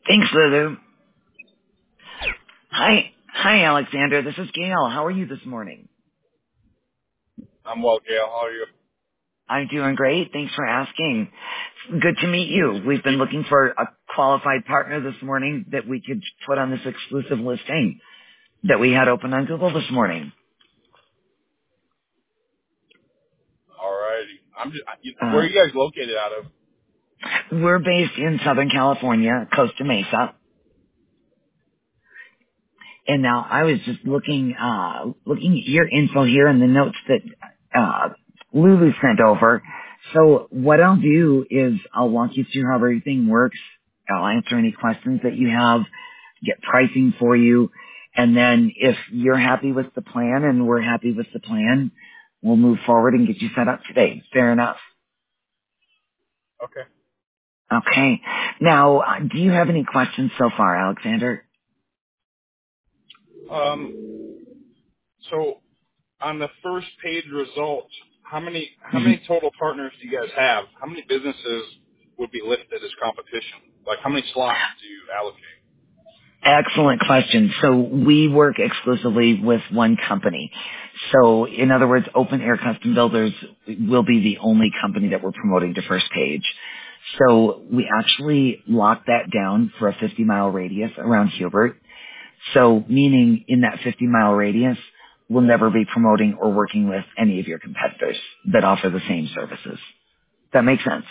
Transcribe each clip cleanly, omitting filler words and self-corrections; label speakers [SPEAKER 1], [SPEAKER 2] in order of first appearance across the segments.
[SPEAKER 1] Thanks, Lulu. Hi, Alexander. This is Gail. How are you this morning?
[SPEAKER 2] I'm well, Gail. How are you?
[SPEAKER 1] I'm doing great. Thanks for asking. Good to meet you. We've been
[SPEAKER 2] Steve?
[SPEAKER 1] looking for a qualified partner this morning that we could put on this exclusive listing that we had open on Google this morning.
[SPEAKER 2] All righty. Where are
[SPEAKER 1] Uh,
[SPEAKER 2] you guys located out of?
[SPEAKER 1] we're based in Southern California, Costa Mesa. And now I was just looking at your info here and the notes that, Lulu sent over. So what I'll do is I'll walk you through how everything works. I'll answer any questions that you have, get pricing for you. And then if you're happy with the plan and we're happy with the plan, we'll move forward and get you set up today. Fair enough.
[SPEAKER 2] Okay.
[SPEAKER 1] Okay. Now, do you have any questions so far, Alexander?
[SPEAKER 2] So on the first page results, how many total partners do you guys have? How many businesses would be listed as competition? Like how many slots do you allocate?
[SPEAKER 1] Excellent question. So we work exclusively with one company. So in other words, Open Air Custom Builders will be the only company that we're promoting to first page. So we actually lock that down for a 50-mile radius around Hubert. So meaning in that 50-mile radius, we'll never be promoting or working with any of your competitors that offer the same services. That makes sense?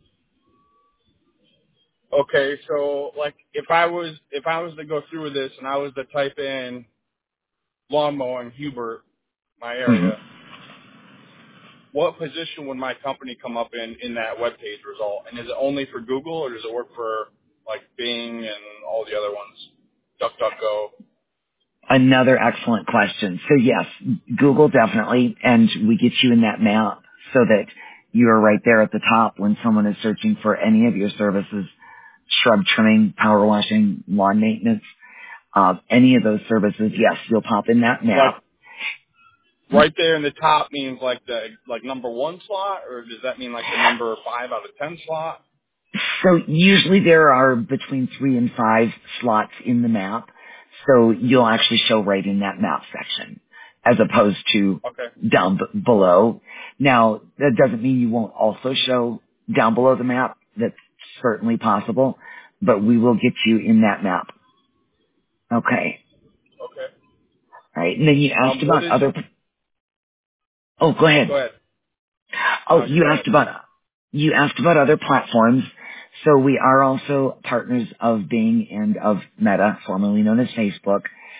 [SPEAKER 2] Okay, so like if I was to go through with this and I was to type in lawn mowing Hubert, my
[SPEAKER 1] Mhm.
[SPEAKER 2] area, what position would my company come up in that web page result? And is it only for Google or does it work for like Bing and all the other ones? DuckDuckGo.
[SPEAKER 1] Another excellent question. So yes, Google definitely, and we get you in that map so that you are right there at the top when someone is searching for any of your services, shrub trimming, power washing, lawn maintenance, any of those services. Yes, you'll pop in that
[SPEAKER 2] Like
[SPEAKER 1] map.
[SPEAKER 2] right there in the top means like the like number one slot, or does that mean like the number 5 out of 10 slot?
[SPEAKER 1] So usually there are between 3 and 5 slots in the map. So you'll actually show right in that map section as opposed to
[SPEAKER 2] Okay.
[SPEAKER 1] down below. Now, that doesn't mean you won't also show down below the map. That's certainly possible, but we will get you in that map. Okay.
[SPEAKER 2] Okay.
[SPEAKER 1] All right. And then you asked
[SPEAKER 2] What
[SPEAKER 1] about
[SPEAKER 2] is?
[SPEAKER 1] other, oh, go
[SPEAKER 2] Go
[SPEAKER 1] ahead.
[SPEAKER 2] ahead.
[SPEAKER 1] Oh,
[SPEAKER 2] No, you go ahead.
[SPEAKER 1] you asked about other platforms. So we are also partners of Bing and of Meta, formerly known as Facebook.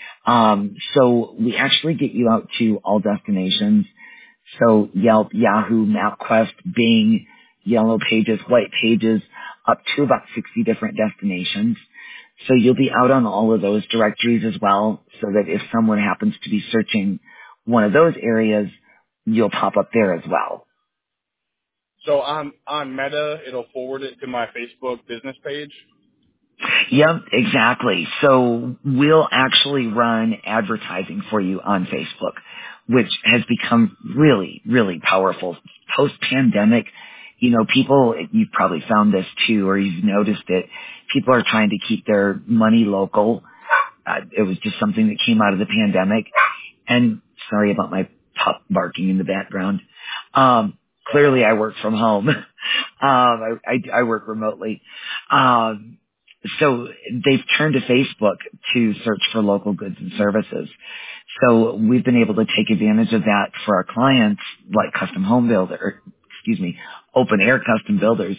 [SPEAKER 1] So we actually get you out to all destinations. So Yelp, Yahoo, MapQuest, Bing, Yellow Pages, White Pages, up to about 60 different destinations. So you'll be out on all of those directories as well, so that if someone happens to be searching one of those areas, you'll pop up there as well.
[SPEAKER 2] So on Meta, it'll forward it to my Facebook business page.
[SPEAKER 1] Yep, exactly. So we'll actually run advertising for you on Facebook, which has become really, really powerful. Post-pandemic, people, you've probably found this too, or you've noticed it, people are trying to keep their money local. It was just something that came out of the pandemic. And sorry about my pup barking in the background. Clearly I work from home. I work remotely. So they've turned to Facebook to search for local goods and services. So we've been able to take advantage of that for our clients, like open air custom builders,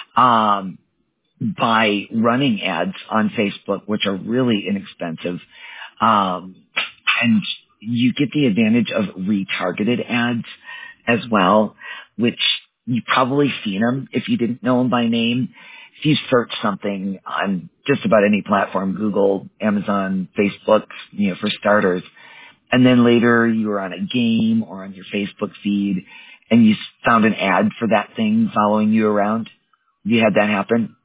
[SPEAKER 1] by running ads on Facebook, which are really inexpensive. And you get the advantage of retargeted ads as well, which you've probably seen them if you didn't know them by name. If you search something on just about any platform, Google, Amazon, Facebook, for starters, and then later you were on a game or on your Facebook feed and you found an ad for that thing following you around. Have you had that happen?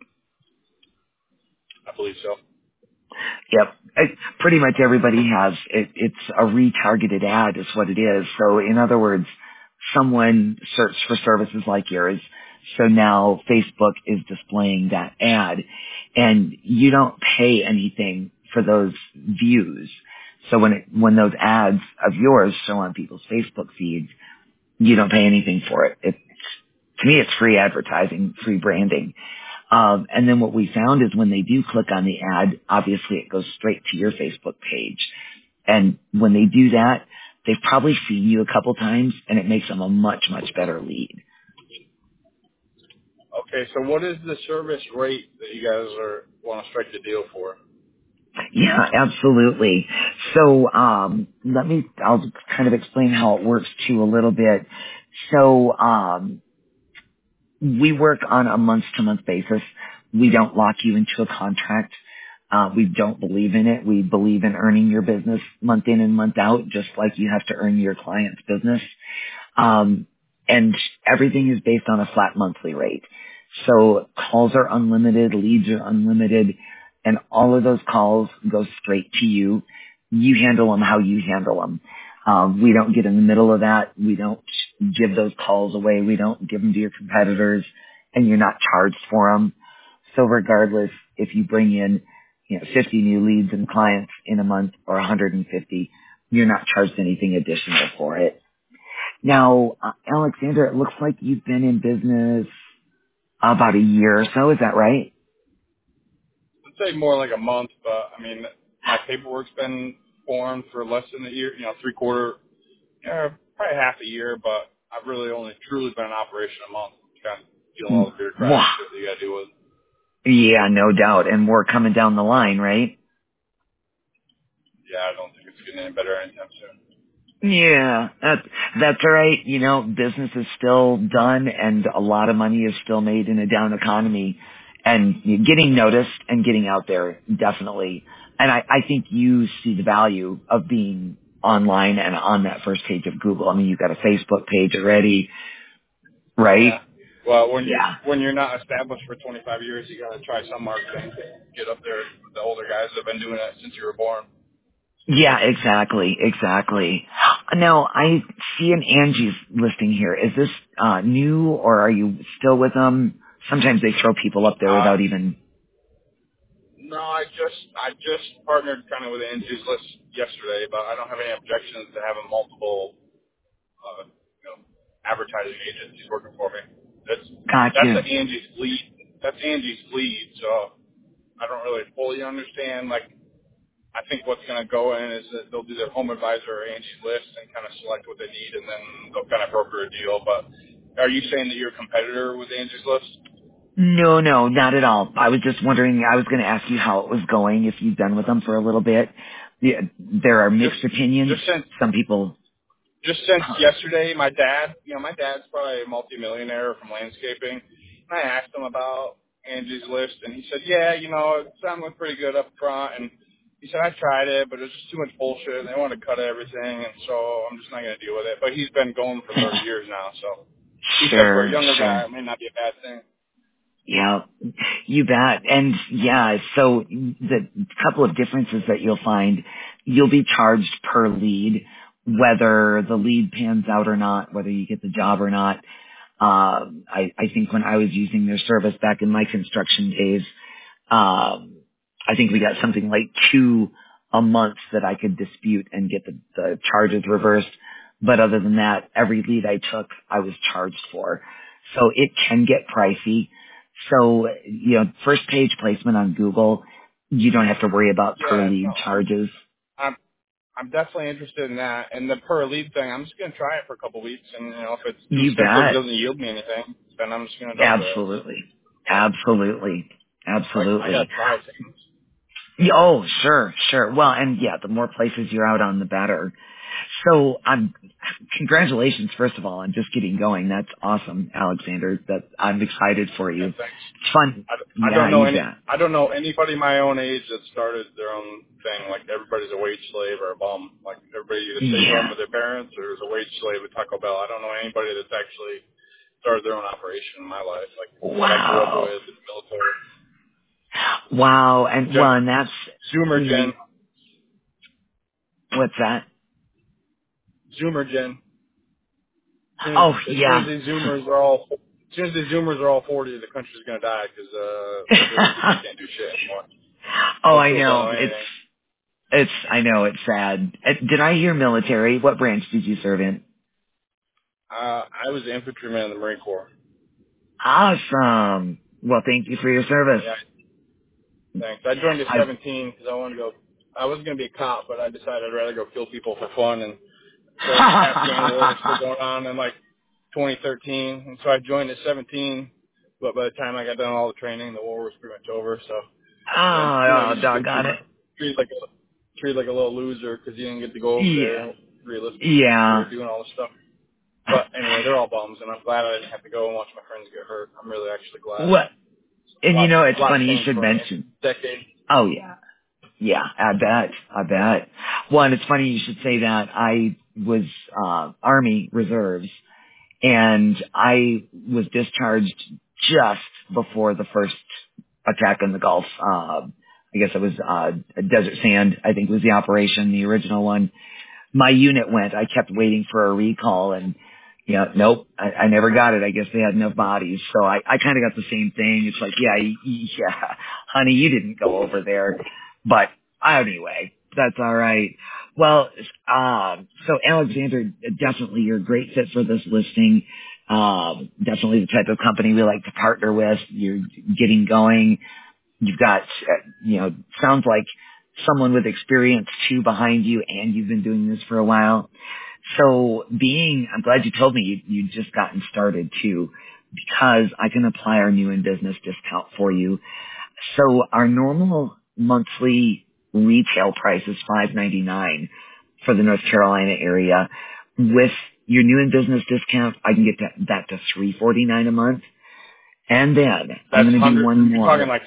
[SPEAKER 2] I believe so.
[SPEAKER 1] Yep. Pretty much everybody has. It's a retargeted ad is what it is. So in other words, someone searched for services like yours. So now Facebook is displaying that ad, and you don't pay anything for those views. So when those ads of yours show on people's Facebook feeds, you don't pay anything for it. To me, it's free advertising, free branding. And then what we found is when they do click on the ad, obviously it goes straight to your Facebook page. And when they do that, they've probably seen you a couple times, and it makes them a much, much better lead.
[SPEAKER 2] Okay, so what is the service rate that you guys want to strike the deal for?
[SPEAKER 1] Yeah, absolutely. So I'll kind of explain how it works too a little bit. So we work on a month-to-month basis. We don't lock you into a contract. We don't believe in it. We believe in earning your business month in and month out, just like you have to earn your client's business. And everything is based on a flat monthly rate. So calls are unlimited, leads are unlimited, and all of those calls go straight to you. You handle them how you handle them. We don't get in the middle of that. We don't give those calls away. We don't give them to your competitors, and you're not charged for them. So regardless, if you bring in 50 new leads and clients in a month or 150, you're not charged anything additional for it. Now, Alexander, it looks like you've been in business about a year or so. Is that right?
[SPEAKER 2] I'd say more like a month, but I mean, my paperwork's been formed for less than a year, three-quarter, probably half a year, but I've really only truly been in operation a month. Kind of dealing with all the bureaucratic
[SPEAKER 1] Wow.
[SPEAKER 2] shit that you got to deal with.
[SPEAKER 1] Yeah, no doubt. And more coming down the line, right?
[SPEAKER 2] Yeah, I don't think it's getting any better anytime soon.
[SPEAKER 1] Yeah, that's all right. Business is still done, and a lot of money is still made in a down economy, and getting noticed and getting out there, definitely. And I think you see the value of being online and on that first page of Google. I mean, you've got a Facebook page already, right?
[SPEAKER 2] Yeah. Well,
[SPEAKER 1] Yeah.
[SPEAKER 2] when you're not established for 25 years, you got to try some marketing to get up there with the older guys that have been doing that since you were born.
[SPEAKER 1] Yeah, exactly. Now, I see an Angie's listing here. Is this new, or are you still with them? Sometimes they throw people up there
[SPEAKER 2] Uh,
[SPEAKER 1] without even...
[SPEAKER 2] no, I just partnered kind of with Angie's List yesterday, but I don't have any objections to having multiple, advertising agencies working for me. That's
[SPEAKER 1] Gotcha.
[SPEAKER 2] the Angie's lead. That's Angie's lead. So I don't really fully understand. Like, I think what's going to go in is that they'll do their home advisor or Angie's List and kind of select what they need, and then they'll kind of broker a deal. But are you saying that you're a competitor with Angie's List?
[SPEAKER 1] No, not at all. I was just wondering, I was going to ask you how it was going, if you've been with them for a little bit. Yeah, there are
[SPEAKER 2] Just
[SPEAKER 1] mixed opinions.
[SPEAKER 2] just since
[SPEAKER 1] Some people...
[SPEAKER 2] just since yesterday, my dad's probably a multimillionaire from landscaping. And I asked him about Angie's List, and he said, yeah, it sounded pretty good up front. And he said, I tried it, but it was just too much bullshit, and they wanted to cut everything, and so I'm just not going to deal with it. But he's been going for 30 years now, so he said for a
[SPEAKER 1] Sure,
[SPEAKER 2] younger
[SPEAKER 1] sure.
[SPEAKER 2] guy, it may not be a bad thing.
[SPEAKER 1] Yeah, you bet. And yeah, so the couple of differences that you'll find, you'll be charged per lead, whether the lead pans out or not, whether you get the job or not. I think when I was using their service back in my construction days, I think we got something like 2 a month that I could dispute and get the charges reversed. But other than that, every lead I took, I was charged for. So it can get pricey. So, first page placement on Google, you don't have to worry about per
[SPEAKER 2] Yeah, no,
[SPEAKER 1] lead charges.
[SPEAKER 2] I'm definitely interested in that. And the per lead thing, I'm just going to try it for a couple weeks, and if it's too
[SPEAKER 1] You
[SPEAKER 2] simple and
[SPEAKER 1] bet.
[SPEAKER 2] doesn't yield me anything, then I'm just going to dump it.
[SPEAKER 1] Absolutely.
[SPEAKER 2] So,
[SPEAKER 1] Absolutely.
[SPEAKER 2] I got
[SPEAKER 1] Absolutely.
[SPEAKER 2] to try things.
[SPEAKER 1] Yeah, oh, sure. Well, and yeah, the more places you're out on, the better. So, congratulations, first of all, on just getting going. That's awesome, Alexander. I'm excited for you.
[SPEAKER 2] Yeah, thanks.
[SPEAKER 1] It's fun.
[SPEAKER 2] I
[SPEAKER 1] Yeah,
[SPEAKER 2] don't know
[SPEAKER 1] you bet.
[SPEAKER 2] I don't know anybody my own age that started their own thing. Like, everybody's a wage slave or a bum. Like, everybody either stays home
[SPEAKER 1] Yeah.
[SPEAKER 2] with their parents or is a wage slave at Taco Bell. I don't know anybody that's actually started their own operation in my life. Like, what I grew up
[SPEAKER 1] Wow.
[SPEAKER 2] with in the military.
[SPEAKER 1] Wow. And well, and that's
[SPEAKER 2] Zoomer Gen.
[SPEAKER 1] what's that?
[SPEAKER 2] Zoomer Gen.
[SPEAKER 1] Oh,
[SPEAKER 2] As soon as
[SPEAKER 1] yeah.
[SPEAKER 2] these Zoomers are all as soon as the Zoomers are all 40, the country's gonna die because people can't do shit anymore.
[SPEAKER 1] Oh,
[SPEAKER 2] No
[SPEAKER 1] I
[SPEAKER 2] people don't
[SPEAKER 1] know.
[SPEAKER 2] know anything.
[SPEAKER 1] I know it's sad. Did I hear military? What branch did you serve in?
[SPEAKER 2] I was an infantryman in the Marine Corps.
[SPEAKER 1] Awesome. Well, thank you for your service.
[SPEAKER 2] Yeah, thanks. I joined at 17 because I wanted to go. I wasn't gonna be a cop, but I decided I'd rather go kill people for fun. And the Afghan war was still going on in like 2013, and so I joined at 17. But by the time I got done all the training, the war was pretty much over. So then,
[SPEAKER 1] Oh,
[SPEAKER 2] you just get
[SPEAKER 1] doggone it.
[SPEAKER 2] treated like a little loser because you didn't get to go over
[SPEAKER 1] Yeah.
[SPEAKER 2] there. Realistically, we
[SPEAKER 1] Yeah.
[SPEAKER 2] were doing all this stuff. But anyway, they're all bums, and I'm glad I didn't have to go and watch my friends get hurt. I'm really actually glad.
[SPEAKER 1] What? And
[SPEAKER 2] A
[SPEAKER 1] it's
[SPEAKER 2] lot
[SPEAKER 1] funny you
[SPEAKER 2] changed
[SPEAKER 1] should
[SPEAKER 2] for me in
[SPEAKER 1] mention.
[SPEAKER 2] a decade.
[SPEAKER 1] Oh, yeah. Yeah, I bet. Well, and it's funny you should say that. I was, Army Reserves, and I was discharged just before the first attack in the Gulf. I guess it was, Desert Sand, I think was the operation, the original one. My unit went. I kept waiting for a recall, and nope, I never got it. I guess they had enough bodies, so I kind of got the same thing. It's like, yeah, honey, you didn't go over there, but anyway, that's all right. Well, so Alexander, definitely you're a great fit for this listing. Definitely the type of company we like to partner with. You're getting going. You've got, sounds like someone with experience too behind you, and you've been doing this for a while. So I'm glad you told me you'd just gotten started too, because I can apply our new in business discount for you. So our normal monthly retail price is $5.99 for the North Carolina area. With your new in business discount, I can get that to $3.49 a month. And then I'm
[SPEAKER 2] That's
[SPEAKER 1] going to do one
[SPEAKER 2] You're
[SPEAKER 1] more.
[SPEAKER 2] talking like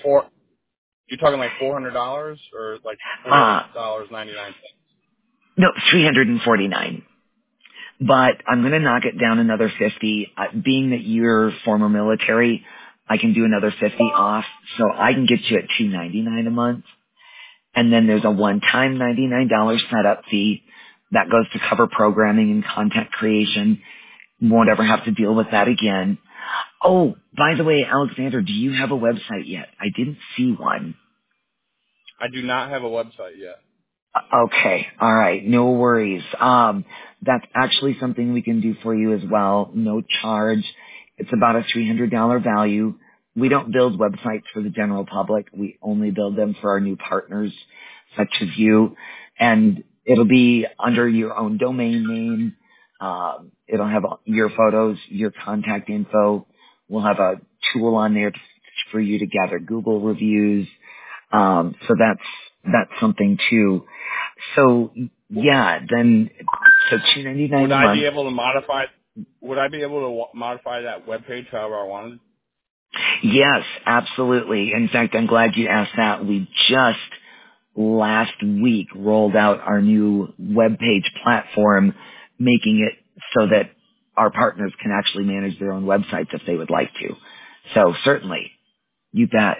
[SPEAKER 2] $400 or like $4.99.
[SPEAKER 1] No, 349. But I'm going to knock it down another 50. Being that you're former military, I can do another 50 off, so I can get you at 299 a month. And then there's a one-time $99 setup fee that goes to cover programming and content creation. Won't ever have to deal with that again. Oh, by the way, Alexander, do you have a website yet? I didn't see one.
[SPEAKER 2] I do not have a website yet.
[SPEAKER 1] Okay. All right. No worries. That's actually something we can do for you as well. No charge. It's about a $300 value. We don't build websites for the general public. We only build them for our new partners, such as you. And it'll be under your own domain name. It'll have your photos, your contact info. We'll have a tool on there for you to gather Google reviews. So that's something too. So yeah, then so $299
[SPEAKER 2] Would
[SPEAKER 1] a
[SPEAKER 2] I
[SPEAKER 1] month.
[SPEAKER 2] be able to modify? Would I be able to modify that webpage however I wanted?
[SPEAKER 1] Yes, absolutely. In fact, I'm glad you asked that. We just last week rolled out our new webpage platform, making it so that our partners can actually manage their own websites if they would like to. So certainly, you bet.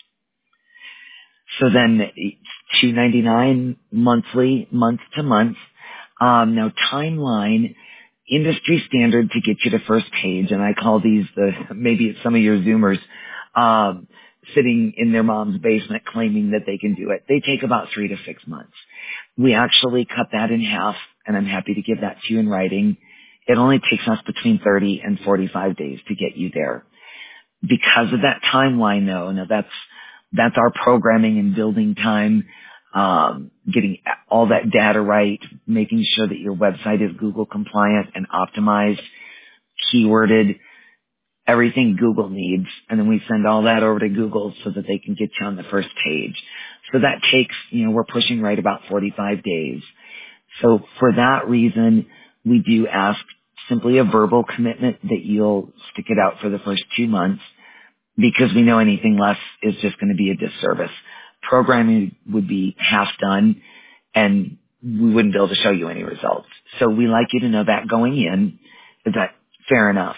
[SPEAKER 1] So then $299 monthly, month to month. Now timeline, industry standard to get you to first page, and I call these maybe it's some of your Zoomers, sitting in their mom's basement claiming that they can do it. They take about 3 to 6 months. We actually cut that in half, and I'm happy to give that to you in writing. It only takes us between 30 and 45 days to get you there. Because of that timeline though, now that's our programming and building time, getting all that data right, making sure that your website is Google compliant and optimized, keyworded, everything Google needs. And then we send all that over to Google so that they can get you on the first page. So that takes, we're pushing right about 45 days. So for that reason, we do ask simply a verbal commitment that you'll stick it out for the first 2 months, because we know anything less is just going to be a disservice. Programming would be half done, and we wouldn't be able to show you any results. So we like you to know that going in. Is that fair enough?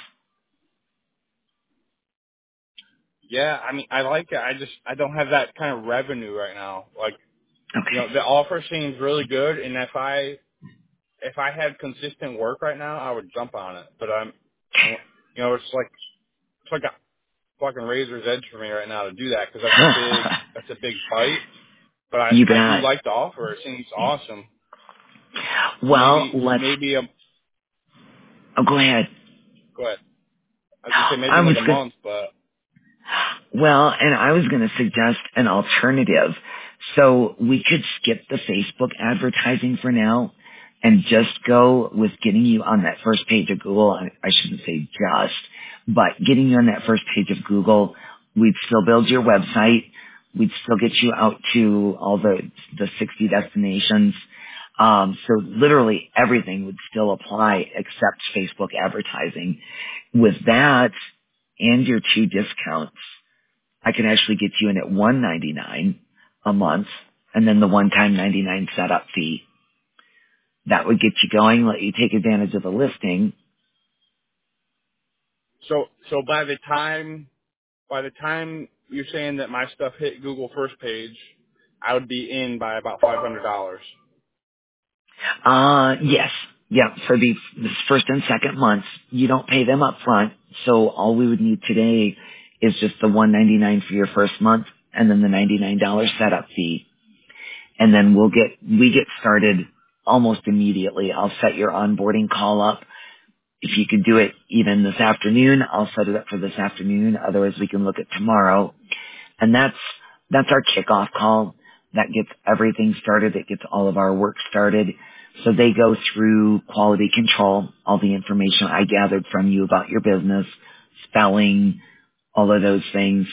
[SPEAKER 2] Yeah, I mean, I like it. I don't have that kind of revenue right now. Like,
[SPEAKER 1] Okay.
[SPEAKER 2] the offer seems really good, and if I had consistent work right now, I would jump on it. But it's like like a fucking razor's edge for me right now to do that because that's a big bite. But
[SPEAKER 1] You
[SPEAKER 2] I do
[SPEAKER 1] bet.
[SPEAKER 2] like the offer. It seems awesome.
[SPEAKER 1] Well,
[SPEAKER 2] Maybe
[SPEAKER 1] go ahead.
[SPEAKER 2] go ahead. I was gonna say maybe
[SPEAKER 1] I
[SPEAKER 2] in
[SPEAKER 1] was
[SPEAKER 2] like a
[SPEAKER 1] going
[SPEAKER 2] month, but
[SPEAKER 1] Well, and I was going to suggest an alternative. So we could skip the Facebook advertising for now and just go with getting you on that first page of Google. I shouldn't say just, but getting you on that first page of Google, we'd still build your website. We'd still get you out to all the 60 destinations. So literally everything would still apply except Facebook advertising. With that and your 2 discounts, I can actually get you in at $199 a month, and then the one-time $99 setup fee. That would get you going, let you take advantage of the listing.
[SPEAKER 2] so by the time you're saying that my stuff hit Google first page, I would be in by about $500.
[SPEAKER 1] Yes. Yeah, for the first and second months, you don't pay them up front, so all we would need today is just the $199 for your first month, and then the $99 setup fee. And then we get started almost immediately. I'll set your onboarding call up. If you could do it even this afternoon, I'll set it up for this afternoon. Otherwise, we can look at tomorrow. And that's our kickoff call. That gets everything started. It gets all of our work started. So they go through quality control, all the information I gathered from you about your business, spelling, all of those things.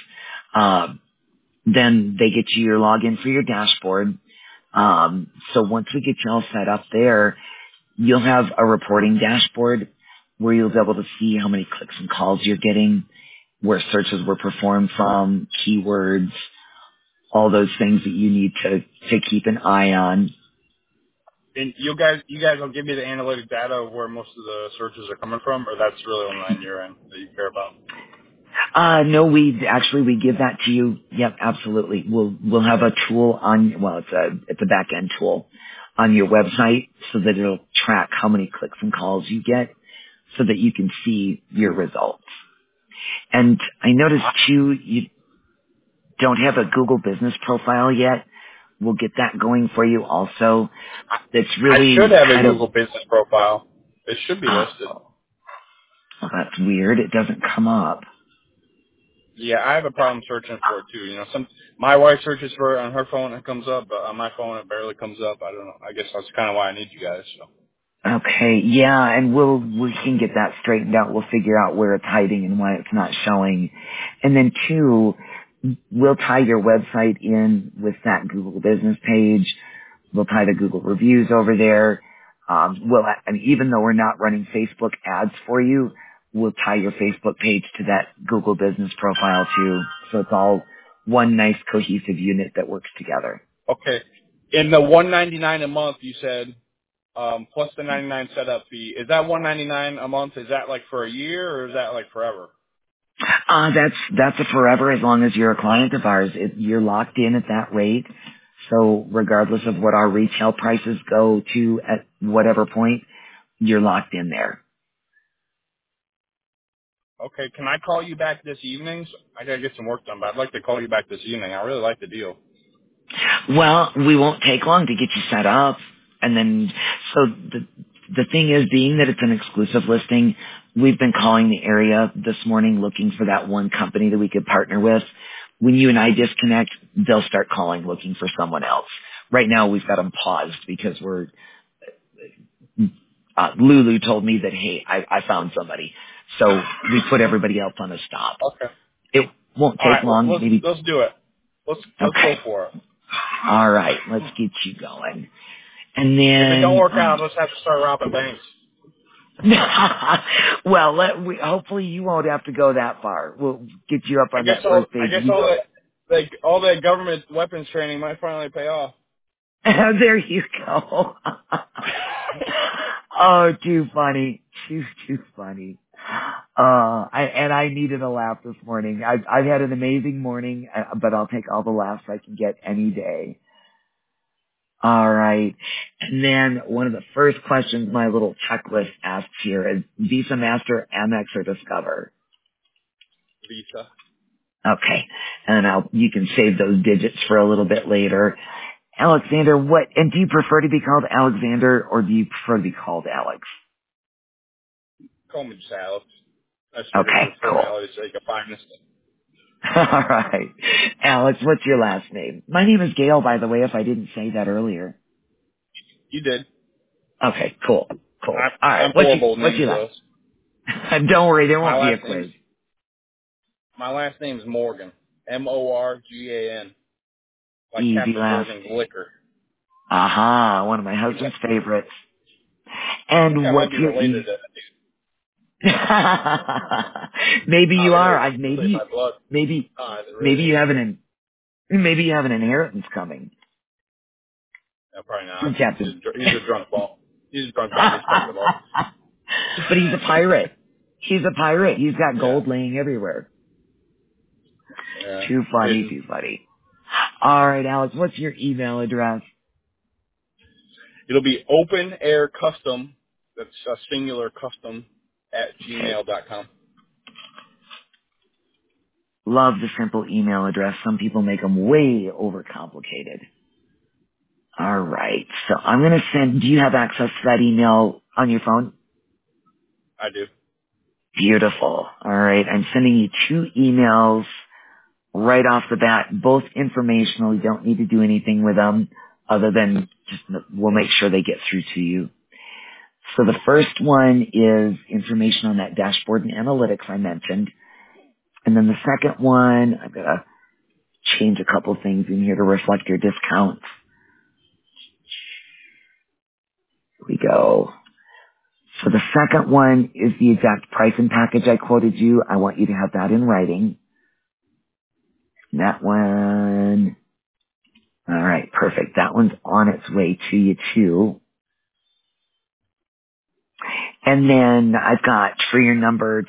[SPEAKER 1] Then they get you your login for your dashboard. So once we get you all set up there, you'll have a reporting dashboard where you'll be able to see how many clicks and calls you're getting, where searches were performed from, keywords, all those things that you need to keep an eye on.
[SPEAKER 2] And you guys will give me the analytic data of where most of the searches are coming from, or that's really only on your end that you care about?
[SPEAKER 1] No, we give that to you. Yep, absolutely. We'll have a tool on, well, it's a back end tool on your website so that it'll track how many clicks and calls you get so that you can see your results. And I noticed too, you don't have a Google business profile yet. We'll get that going for you also. It's
[SPEAKER 2] I
[SPEAKER 1] really
[SPEAKER 2] should have a
[SPEAKER 1] kind of,
[SPEAKER 2] Google business profile. It should be listed.
[SPEAKER 1] oh, well, that's weird. It doesn't come up.
[SPEAKER 2] Yeah, I have a problem searching for it too. You know, my wife searches for it on her phone, it comes up, but on my phone it barely comes up. I don't know. I guess that's kind of why I need you guys. So.
[SPEAKER 1] Okay, yeah, and we can get that straightened out. We'll figure out where it's hiding and why it's not showing. And then 2, we'll tie your website in with that Google business page. We'll tie the Google reviews over there. Even though we're not running Facebook ads for you, we'll tie your Facebook page to that Google business profile too. So it's all one nice cohesive unit that works together.
[SPEAKER 2] Okay. In the $199 a month, you said, plus the $99 setup fee. Is that $199 a month? Is that like for a year, or is that like forever?
[SPEAKER 1] That's a forever as long as you're a client of ours. You're locked in at that rate. So regardless of what our retail prices go to at whatever point, you're locked in there.
[SPEAKER 2] Okay. Can I call you back this evening? I gotta get some work done, but I'd like to call you back this evening. I really like the deal.
[SPEAKER 1] Well, we won't take long to get you set up. And then, so the thing is, being that it's an exclusive listing, we've been calling the area this morning looking for that one company that we could partner with. When you and I disconnect, they'll start calling looking for someone else. Right now, we've got them paused because Lulu told me that, hey, I found somebody. So we put everybody else on a stop.
[SPEAKER 2] Okay.
[SPEAKER 1] It won't
[SPEAKER 2] All
[SPEAKER 1] take
[SPEAKER 2] right.
[SPEAKER 1] long, maybe.
[SPEAKER 2] Let's do it. Let's go
[SPEAKER 1] Okay.
[SPEAKER 2] for it.
[SPEAKER 1] All right. Let's get you going. And
[SPEAKER 2] If it don't
[SPEAKER 1] then,
[SPEAKER 2] work out, let's have to start robbing banks.
[SPEAKER 1] well, hopefully you won't have to go that far. We'll get you up
[SPEAKER 2] I
[SPEAKER 1] on
[SPEAKER 2] guess
[SPEAKER 1] that first page.
[SPEAKER 2] all that government weapons training might finally pay off.
[SPEAKER 1] There you go. Oh, too funny. Too funny. I needed a laugh this morning. I've had an amazing morning, but I'll take all the laughs I can get any day. All right. And then one of the first questions my little checklist asks here is Visa, Master, Amex, or Discover?
[SPEAKER 2] Visa.
[SPEAKER 1] Okay. And you can save those digits for a little bit later. Alexander, and do you prefer to be called Alexander or do you prefer to be called Alex?
[SPEAKER 2] Call me just Alex. I just figured
[SPEAKER 1] Okay,
[SPEAKER 2] for
[SPEAKER 1] cool.
[SPEAKER 2] formality's sake, I find this.
[SPEAKER 1] All right. Alex, what's your last name? My name is Gail, by the way, if I didn't say that earlier.
[SPEAKER 2] You did.
[SPEAKER 1] Okay, cool. All right.
[SPEAKER 2] I'm horrible with
[SPEAKER 1] What's
[SPEAKER 2] names,
[SPEAKER 1] your
[SPEAKER 2] though.
[SPEAKER 1] last? Don't worry, there won't be a quiz.
[SPEAKER 2] My last name's Morgan. Morgan. Like
[SPEAKER 1] Easy
[SPEAKER 2] Captain
[SPEAKER 1] last.
[SPEAKER 2] Morgan's liquor.
[SPEAKER 1] Aha, one of my husband's favorites. And
[SPEAKER 2] I might
[SPEAKER 1] what's
[SPEAKER 2] be
[SPEAKER 1] your
[SPEAKER 2] related to that dude.
[SPEAKER 1] Maybe you
[SPEAKER 2] It
[SPEAKER 1] are.
[SPEAKER 2] is. It's in my blood.
[SPEAKER 1] Maybe
[SPEAKER 2] It
[SPEAKER 1] maybe
[SPEAKER 2] really
[SPEAKER 1] you
[SPEAKER 2] is.
[SPEAKER 1] have maybe you have an inheritance coming
[SPEAKER 2] No, probably
[SPEAKER 1] from
[SPEAKER 2] not.
[SPEAKER 1] Captain.
[SPEAKER 2] He's a drunk ball. He's a drunk ball. Respectable.
[SPEAKER 1] But he's a pirate. He's a pirate. He's got
[SPEAKER 2] Yeah.
[SPEAKER 1] gold laying everywhere.
[SPEAKER 2] Yeah.
[SPEAKER 1] Too funny,
[SPEAKER 2] Hidden.
[SPEAKER 1] too funny. All right, Alex, what's your email address?
[SPEAKER 2] It'll be open air custom. That's a singular custom at
[SPEAKER 1] Okay.
[SPEAKER 2] gmail.com.
[SPEAKER 1] Love the simple email address. Some people make them way overcomplicated. All right. So I'm going to do you have access to that email on your phone?
[SPEAKER 2] I do.
[SPEAKER 1] Beautiful. All right. I'm sending you 2 emails right off the bat, both informational. You don't need to do anything with them other than we'll make sure they get through to you. So the first one is information on that dashboard and analytics I mentioned. And then the second one, I'm going to change a couple things in here to reflect your discounts. Here we go. So the second one is the exact pricing package I quoted you. I want you to have that in writing. And that one, all right, perfect. That one's on its way to you too. And then I've got for your number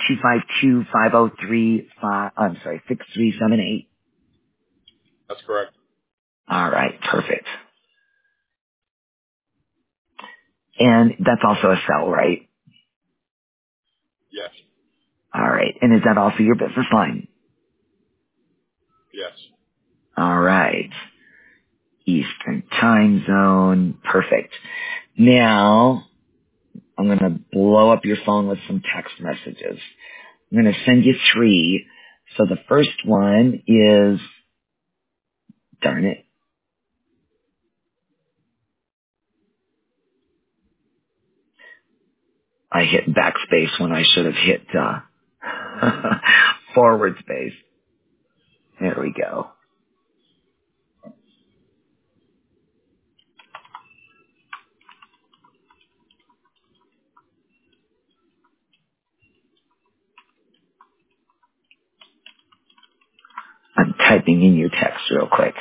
[SPEAKER 1] 6378.
[SPEAKER 2] That's correct.
[SPEAKER 1] All right, perfect. And that's also a cell, right?
[SPEAKER 2] Yes.
[SPEAKER 1] All right. And is that also your business line?
[SPEAKER 2] Yes.
[SPEAKER 1] All right. Eastern time zone. Perfect. Now, I'm going to blow up your phone with some text messages. I'm going to send you 3. So the first one is, darn it, I hit backspace when I should have hit forward space. There we go. I'm typing in your text real quick.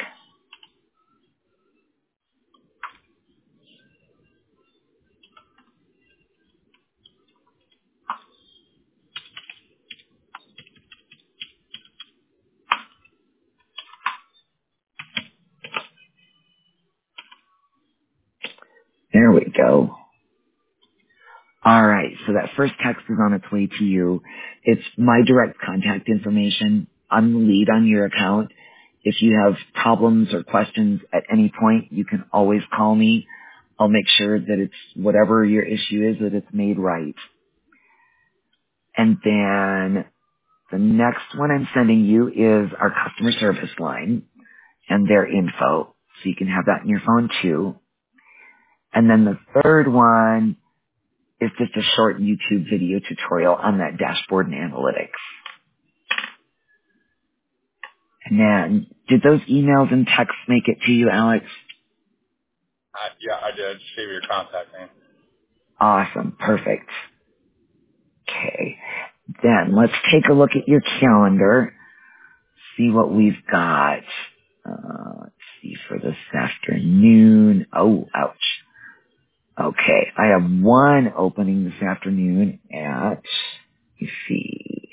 [SPEAKER 1] There we go. All right, so that first text is on its way to you. It's my direct contact information. I'm the lead on your account. If you have problems or questions at any point, you can always call me. I'll make sure that it's whatever your issue is, that it's made right. And then the next one I'm sending you is our customer service line and their info. So you can have that in your phone too. And then the third one is just a short YouTube video tutorial on that dashboard and analytics. And then, did those emails and texts make it to you, Alex?
[SPEAKER 2] I did. Just gave you your contact name.
[SPEAKER 1] Awesome. Perfect. Okay. Then let's take a look at your calendar, see what we've got. Let's see for this afternoon. Oh, ouch. Okay. I have one opening this afternoon at, let's see.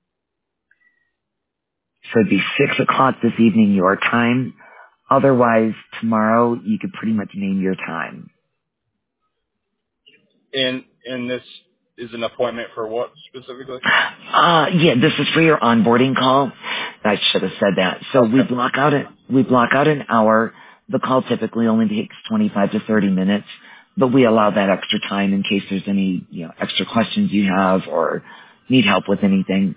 [SPEAKER 1] So it'd be 6 o'clock this evening your time. Otherwise, tomorrow you could pretty much name your time.
[SPEAKER 2] In this is an appointment for what specifically?
[SPEAKER 1] Yeah, this is for your onboarding call. I should have said that. So
[SPEAKER 2] Okay.
[SPEAKER 1] we block out an hour. The call typically only takes 25 to 30 minutes, but we allow that extra time in case there's any, extra questions you have or need help with anything.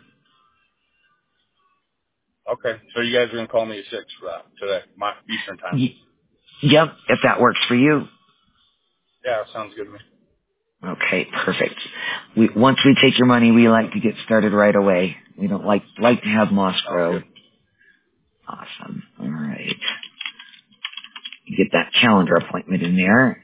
[SPEAKER 2] Okay. So you guys are gonna call me at 6 for that today, my Eastern time.
[SPEAKER 1] Yep, if that works for you.
[SPEAKER 2] Yeah, sounds good to me.
[SPEAKER 1] Okay, perfect. Once we take your money, we like to get started right away. We don't like to have moss
[SPEAKER 2] Sounds
[SPEAKER 1] grow.
[SPEAKER 2] good.
[SPEAKER 1] Awesome. All right. Get that calendar appointment in there.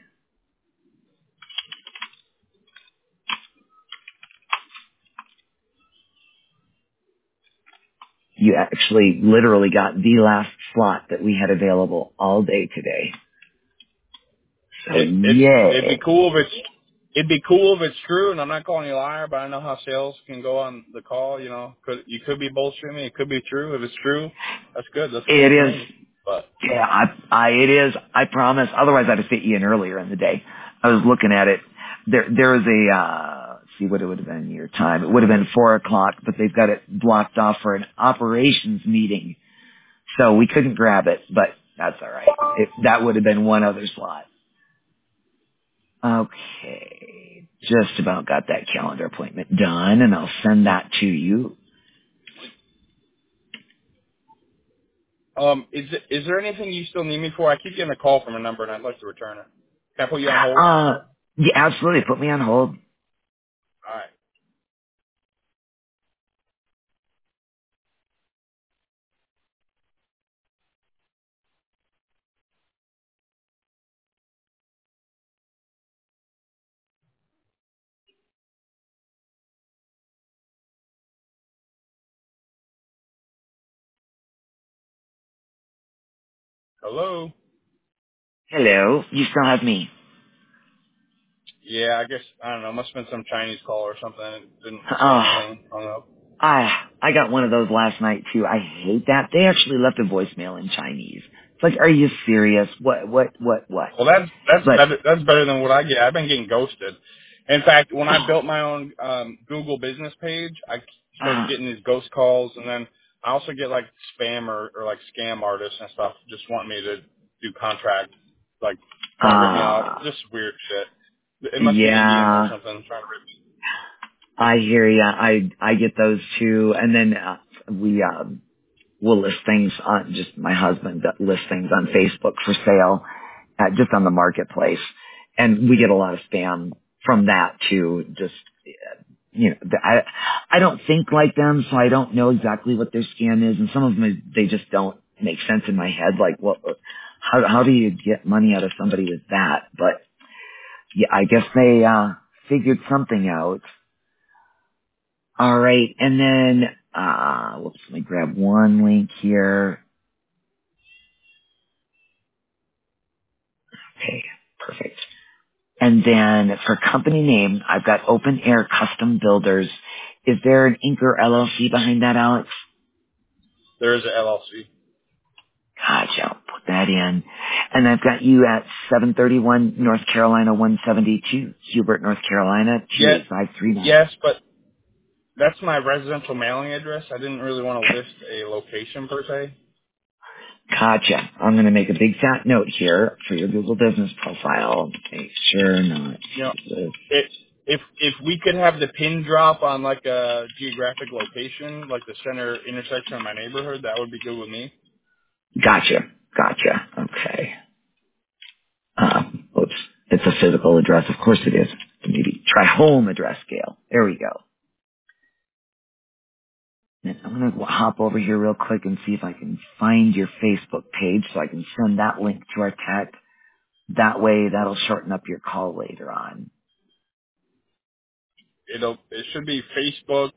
[SPEAKER 1] You actually literally got the last slot that we had available all day today. So
[SPEAKER 2] It'd be
[SPEAKER 1] yay.
[SPEAKER 2] cool if it's true, and I'm not calling you a liar, but I know how sales can go on the call. You could be bullshitting me. It could be true. If it's true, that's good. That's
[SPEAKER 1] It
[SPEAKER 2] cool for
[SPEAKER 1] is.
[SPEAKER 2] me. But
[SPEAKER 1] Yeah, it is. I promise. Otherwise I'd have fit you in earlier in the day. I was looking at it. There was let's see what it would have been your time. It would have been 4:00, but they've got it blocked off for an operations meeting. So we couldn't grab it, but that's all right. That would have been one other slot. Okay. Just about got that calendar appointment done, and I'll send that to you.
[SPEAKER 2] is there anything you still need me for? I keep getting a call from a number, and I'd like to return it. Can I put you on hold?
[SPEAKER 1] Yeah, absolutely. Put me on hold.
[SPEAKER 2] All right. Hello.
[SPEAKER 1] Hello. You still have me.
[SPEAKER 2] Yeah, I guess I don't know. Must have been some Chinese call or something. It didn't say
[SPEAKER 1] Oh,
[SPEAKER 2] anything. Hung up.
[SPEAKER 1] I got one of those last night too. I hate that. They actually left a voicemail in Chinese. It's like, are you serious? What?
[SPEAKER 2] Well, that's
[SPEAKER 1] But,
[SPEAKER 2] better. That's better than what I get. I've been getting ghosted. In fact, when I built my own Google business page, I started getting these ghost calls, and then I also get like spam or like scam artists and stuff just wanting me to do contract, like trying to rip me off. Just weird shit. It must be Indians or
[SPEAKER 1] yeah,
[SPEAKER 2] something trying to rip me.
[SPEAKER 1] I hear ya. I get those too. And then, we'll list things on, just my husband lists things on Facebook for sale, just on the marketplace. And we get a lot of spam from that too. Just, I don't think like them, so I don't know exactly what their scam is. And some of them, they just don't make sense in my head. Like, how do you get money out of somebody with that? But yeah, I guess they, figured something out. All right. And then, whoops, let me grab one link here. Okay, perfect. And then for company name, I've got Open Air Custom Builders. Is there an Inc. or LLC behind that, Alex?
[SPEAKER 2] There is an LLC.
[SPEAKER 1] Gotcha. I'll put that in. And I've got you at 731 North Carolina 172, Hubert, North Carolina
[SPEAKER 2] Yeah,
[SPEAKER 1] 28539.
[SPEAKER 2] yes, but that's my residential mailing address. I didn't really want to list a location per se.
[SPEAKER 1] Gotcha. I'm going to make a big fat note here for your Google business profile. Make sure not
[SPEAKER 2] You know,
[SPEAKER 1] to list.
[SPEAKER 2] if we could have the pin drop on like a geographic location, like the center intersection of my neighborhood, that would be good with me.
[SPEAKER 1] Gotcha. Okay. Oops. It's a physical address. Of course it is. Maybe try home address scale. There we go. And I'm going to hop over here real quick and see if I can find your Facebook page so I can send that link to our tech. That way that'll shorten up your call later on.
[SPEAKER 2] It should be Facebook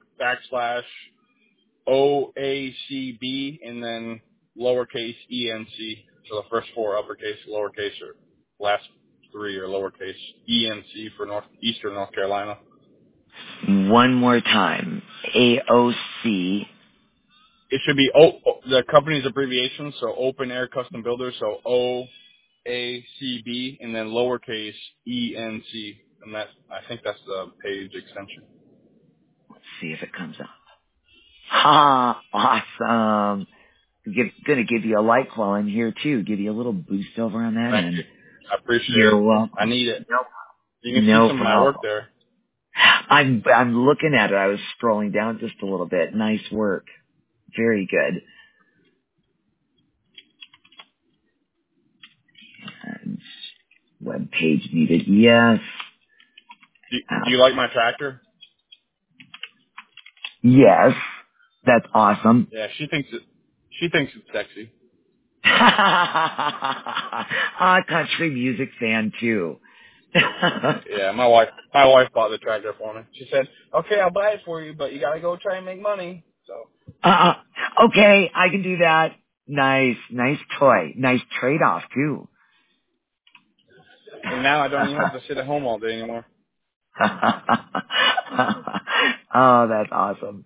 [SPEAKER 2] /OACB and then lowercase ENC. So the first four uppercase, lowercase, or last three are lowercase ENC for Eastern North Carolina.
[SPEAKER 1] One more time. AOC.
[SPEAKER 2] It should be the company's abbreviation, so Open Air Custom Builders, so OACB and then lowercase ENC. and I think that's the page extension.
[SPEAKER 1] Let's see if it comes up. Ha! Awesome. Gonna give you a like while I'm here too. Give you a little boost over on that
[SPEAKER 2] Thank
[SPEAKER 1] end.
[SPEAKER 2] you. I appreciate
[SPEAKER 1] You're
[SPEAKER 2] it.
[SPEAKER 1] welcome.
[SPEAKER 2] I need it.
[SPEAKER 1] No,
[SPEAKER 2] You can see
[SPEAKER 1] no
[SPEAKER 2] some of my work
[SPEAKER 1] problem.
[SPEAKER 2] there.
[SPEAKER 1] I'm looking at it. I was scrolling down just a little bit. Nice work. Very good. And web page needed. Yes.
[SPEAKER 2] Do you like my tractor?
[SPEAKER 1] Yes. That's awesome.
[SPEAKER 2] Yeah, she thinks it's sexy.
[SPEAKER 1] I'm a country music fan too.
[SPEAKER 2] Yeah, my wife bought the tractor for me. She said, "Okay, I'll buy it for you, but you gotta go try and make money." So.
[SPEAKER 1] Okay, I can do that. Nice toy. Nice trade-off too.
[SPEAKER 2] And now I don't even have to sit at home all day anymore.
[SPEAKER 1] Oh, that's awesome.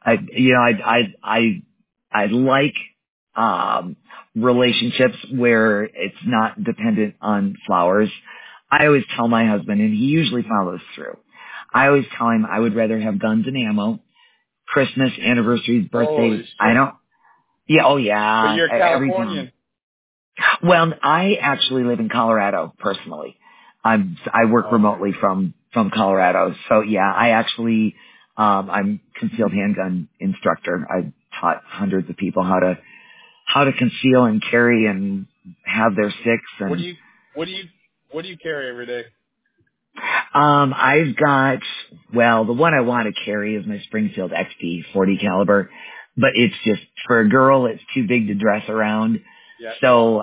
[SPEAKER 1] I like relationships where it's not dependent on flowers. I always tell my husband, and he usually follows through. I always tell him I would rather have guns and ammo, Christmas, anniversaries, birthdays.
[SPEAKER 2] Holy
[SPEAKER 1] I
[SPEAKER 2] shit!
[SPEAKER 1] don't. Yeah, oh
[SPEAKER 2] So
[SPEAKER 1] yeah,
[SPEAKER 2] you're a
[SPEAKER 1] everything.
[SPEAKER 2] Californian.
[SPEAKER 1] Well, I actually live in Colorado personally. I work
[SPEAKER 2] Okay.
[SPEAKER 1] remotely from Colorado. So yeah, I'm concealed handgun instructor. I taught hundreds of people how to conceal and carry and have their six.
[SPEAKER 2] What
[SPEAKER 1] And
[SPEAKER 2] do you carry every day?
[SPEAKER 1] I've got, well, the one I want to carry is my Springfield XP 40 caliber, but it's just for a girl, it's too big to dress around.
[SPEAKER 2] Yeah.
[SPEAKER 1] So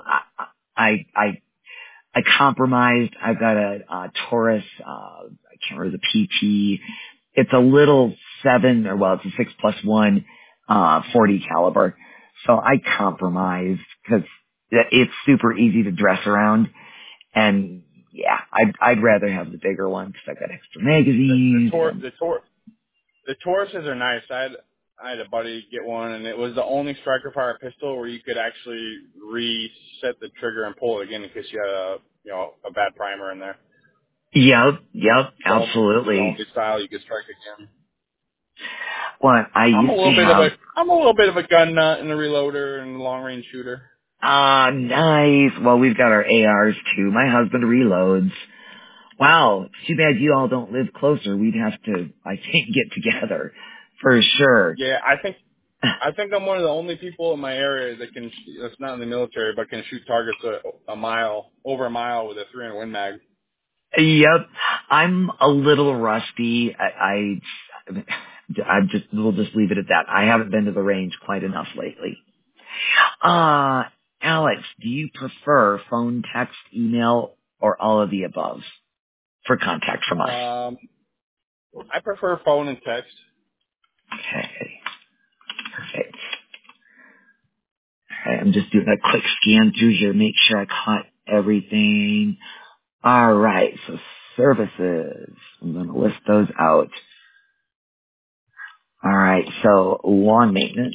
[SPEAKER 1] I compromised. I've got a Taurus, I can't remember the PT. It's a little it's a 6+1, 40 caliber. So I compromised because it's super easy to dress around. And yeah, I'd rather have the bigger one because I've got extra magazines.
[SPEAKER 2] The Tauruses are nice. I had a buddy get one, and it was the only striker fire pistol where you could actually reset the trigger and pull it again in case you had a bad primer in there.
[SPEAKER 1] Yep,
[SPEAKER 2] It's the
[SPEAKER 1] absolutely.
[SPEAKER 2] only style you could strike again.
[SPEAKER 1] Well, I
[SPEAKER 2] I'm a
[SPEAKER 1] used to have.
[SPEAKER 2] little bit of a gun nut and a reloader and a long range shooter.
[SPEAKER 1] Nice. Well, we've got our ARs too. My husband reloads. Wow, it's too bad you all don't live closer. We'd have to, I think, get together for sure.
[SPEAKER 2] Yeah, I think I'm one of the only people in my area that's not in the military, but can shoot targets over a mile with a 300 Win Mag.
[SPEAKER 1] Yep, I'm a little rusty. We'll just leave it at that. I haven't been to the range quite enough lately. Alex, do you prefer phone, text, email, or all of the above for contact from us?
[SPEAKER 2] I prefer phone and text.
[SPEAKER 1] Okay, perfect. All right, I'm just doing a quick scan through here, make sure I caught everything. All right, so services. I'm going to list those out. All right, so lawn maintenance,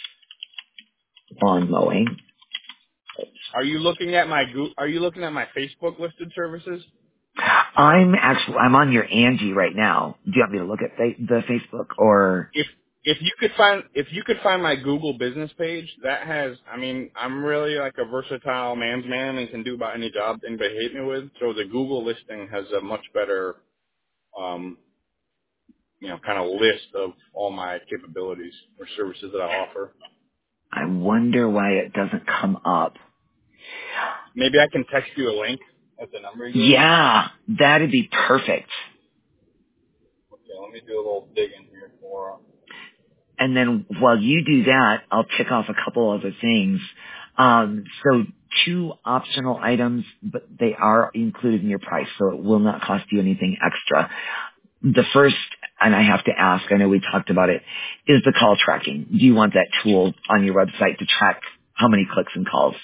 [SPEAKER 1] lawn mowing.
[SPEAKER 2] Are you looking at my Facebook listed services?
[SPEAKER 1] I'm on your Angie right now. Do you want me to look at the Facebook or?
[SPEAKER 2] If you could find my Google business page, that has, I'm really like a versatile man's man and can do about any job anybody hate me with. So the Google listing has a much better, kind of list of all my capabilities or services that I offer.
[SPEAKER 1] I wonder why it doesn't come up.
[SPEAKER 2] Maybe I can text you a link at the number you gave.
[SPEAKER 1] Yeah, that'd be perfect.
[SPEAKER 2] Okay, let me do a little digging here for.
[SPEAKER 1] And then while you do that, I'll tick off a couple other things. So 2 optional items, but they are included in your price, so it will not cost you anything extra. The first, and I have to ask, I know we talked about it, is the call tracking. Do you want that tool on your website to track how many clicks and calls?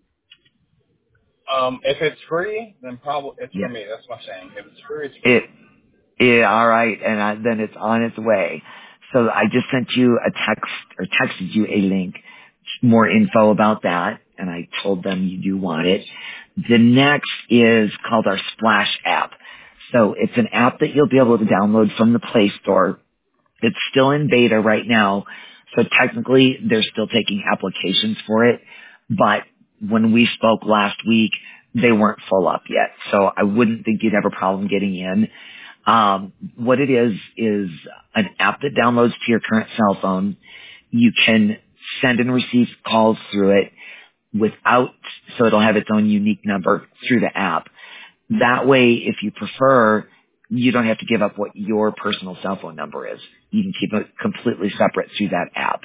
[SPEAKER 2] If it's free, then probably it's
[SPEAKER 1] Yeah.
[SPEAKER 2] for me. That's what I'm saying. If it's free, it's free.
[SPEAKER 1] Yeah, all right, and then it's on its way. So I just sent you a text, or texted you a link, more info about that, and I told them you do want it. The next is called our Splash app. So it's an app that you'll be able to download from the Play Store. It's still in beta right now, so technically they're still taking applications for it, but when we spoke last week, they weren't full up yet, so I wouldn't think you'd have a problem getting in. What it is an app that downloads to your current cell phone. You can send and receive calls through it so it'll have its own unique number through the app. That way, if you prefer, you don't have to give up what your personal cell phone number is. You can keep it completely separate through that app.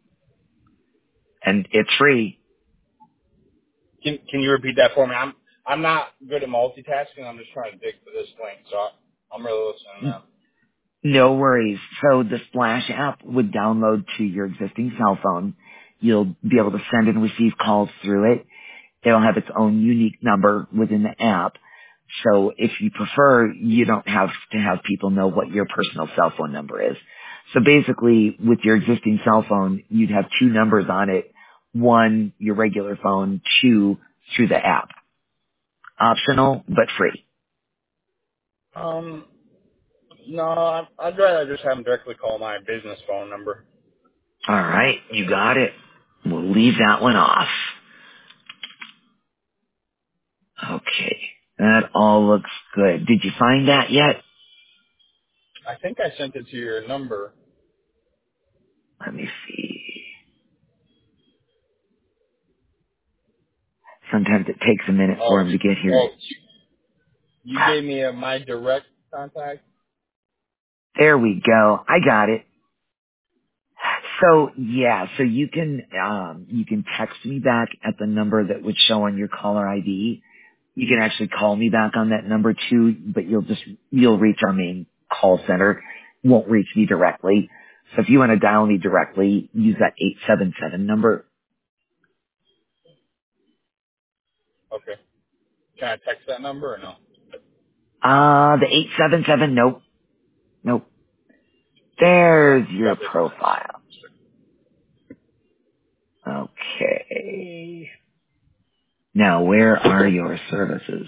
[SPEAKER 1] And it's free.
[SPEAKER 2] Can you repeat that for me? I'm not good at multitasking. I'm just trying to dig for this link, so I'm really listening now.
[SPEAKER 1] No worries. So the Splash app would download to your existing cell phone. You'll be able to send and receive calls through it. It'll have its own unique number within the app. So if you prefer, you don't have to have people know what your personal cell phone number is. So basically, with your existing cell phone, you'd have two numbers on it. One, your regular phone. Two, through the app. Optional, but free.
[SPEAKER 2] No, I'd rather just have them directly call my business phone number.
[SPEAKER 1] All right, you got it. We'll leave that one off. Okay, that all looks good. Did you find that yet?
[SPEAKER 2] I think I sent it to your number.
[SPEAKER 1] Let me see. Sometimes it takes a minute for him to get here.
[SPEAKER 2] You gave me my direct contact?
[SPEAKER 1] There we go. I got it. So yeah, so you can text me back at the number that would show on your caller ID. You can actually call me back on that number too, but you'll reach our main call center. Won't reach me directly. So if you want to dial me directly, use that 877 number.
[SPEAKER 2] Okay. Can I text that number or no?
[SPEAKER 1] The 877, nope. There's your profile. Okay. Now, where are your services?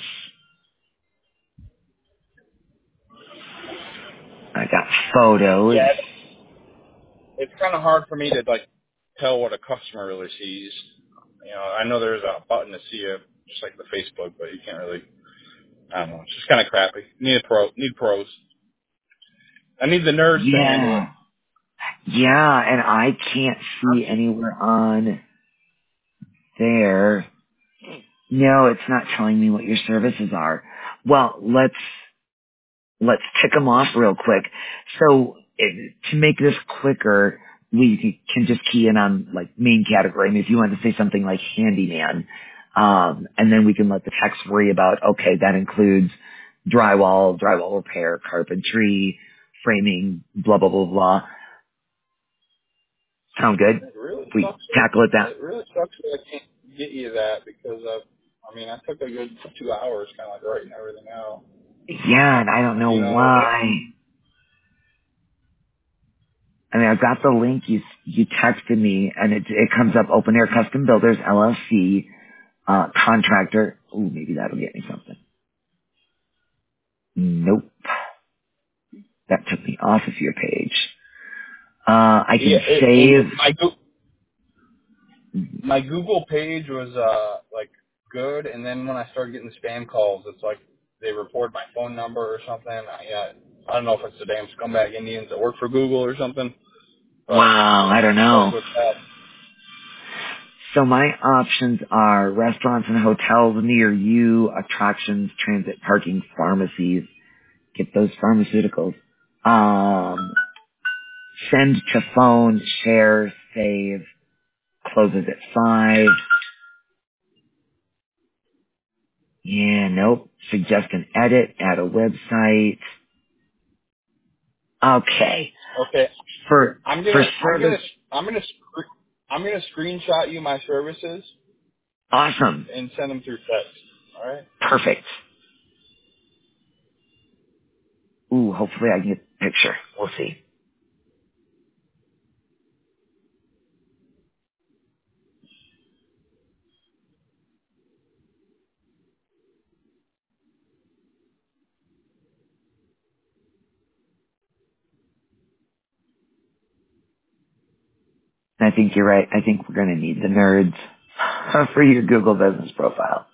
[SPEAKER 1] I got photos.
[SPEAKER 2] Yeah, it's kind of hard for me to tell what a customer really sees. I know there's a button to see it, just like the Facebook, but you can't really. I don't know. It's just kind of crappy. Need pros. I need the nerds to handle it.
[SPEAKER 1] Yeah, and I can't see anywhere on there. No, it's not telling me what your services are. Well, let's tick them off real quick. So to make this quicker, we can just key in on main category. I mean, if you want to say something like handyman, and then we can let the text worry about, okay, that includes drywall repair, carpentry, framing, blah, blah, blah, blah. Sound good?
[SPEAKER 2] It really
[SPEAKER 1] We
[SPEAKER 2] sucks.
[SPEAKER 1] tackle it that.
[SPEAKER 2] It really sucks that I can't get you that because I took a good 2 hours kind of writing everything out.
[SPEAKER 1] Yeah, and I don't know why. I mean, I've got the link you texted me, and it comes up Open Air Custom Builders LLC contractor. Ooh, maybe that'll get me something. Nope, that took me off of your page. I can save.
[SPEAKER 2] My Google page was good, and then when I started getting spam calls, it's like they report my phone number or something. I don't know if it's the damn scumbag Indians that work for Google or something.
[SPEAKER 1] Wow, I don't know. So my options are restaurants and hotels near you, attractions, transit parking, pharmacies. Get those pharmaceuticals. Send to phone, share, save, closes at 5. Yeah, nope. Suggest an edit, add a website. Okay.
[SPEAKER 2] I'm gonna screenshot you my services.
[SPEAKER 1] Awesome.
[SPEAKER 2] And send them through text. All right.
[SPEAKER 1] Perfect. Ooh, hopefully I can get the picture. We'll see. I think you're right. I think we're going to need the nerds for your Google business profile.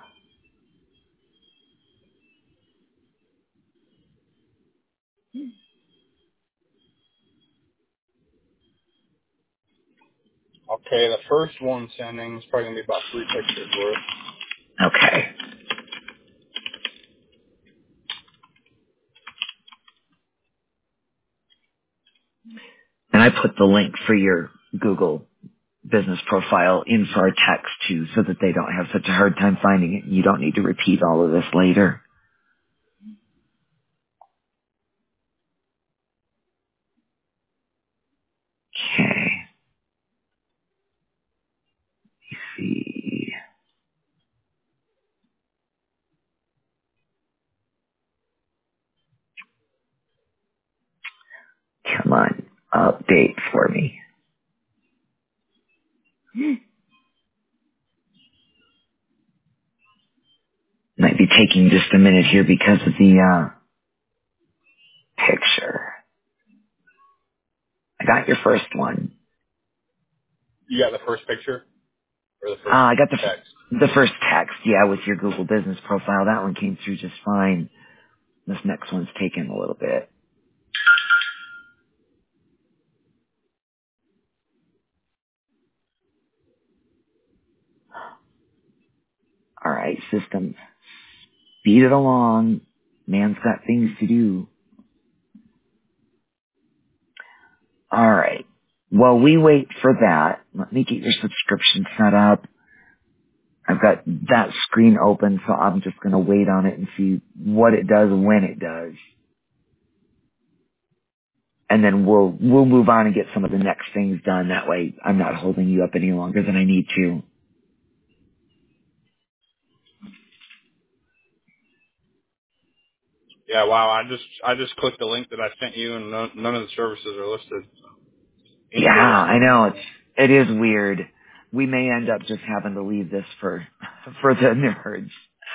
[SPEAKER 2] Okay, the first one sending is probably going to be about 3 pictures worth.
[SPEAKER 1] Okay. And I put the link for your Google business profile in for our text too, so that they don't have such a hard time finding it. You don't need to repeat all of this later. Okay. Let's see. Come on. Update for me. Might be taking just a minute here because of the picture. I got your first one.
[SPEAKER 2] You got the first picture? Or the first
[SPEAKER 1] I got
[SPEAKER 2] text?
[SPEAKER 1] the first text, yeah, with your Google business profile. That one came through just fine. This next one's taken a little bit. All right, system, speed it along. Man's got things to do. All right. While we wait for that, let me get your subscription set up. I've got that screen open, so I'm just going to wait on it and see what it does when it does. And then we'll move on and get some of the next things done. That way I'm not holding you up any longer than I need to.
[SPEAKER 2] Yeah, wow, I just clicked the link that I sent you and none of the services are listed.
[SPEAKER 1] Yeah, I
[SPEAKER 2] Interesting.
[SPEAKER 1] know. It is weird. We may end up just having to leave this for the nerds.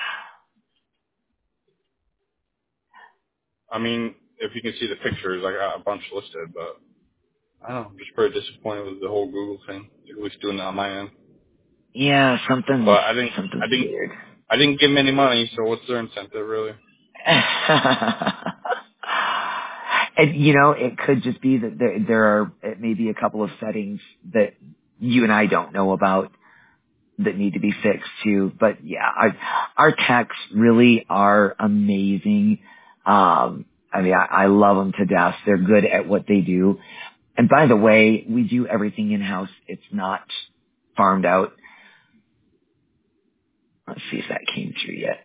[SPEAKER 2] I mean, if you can see the pictures, I got a bunch listed, but I don't know, I'm just pretty disappointed with the whole Google thing. At least doing it on my end.
[SPEAKER 1] Yeah,
[SPEAKER 2] But
[SPEAKER 1] something's weird.
[SPEAKER 2] I didn't give them any money, so what's their incentive really?
[SPEAKER 1] And it could just be that there are maybe a couple of settings that you and I don't know about that need to be fixed too. But yeah, our techs really are amazing. I mean, I love them to death. They're good at what they do. And by the way, we do everything in-house. It's not farmed out. Let's see if that came through yet.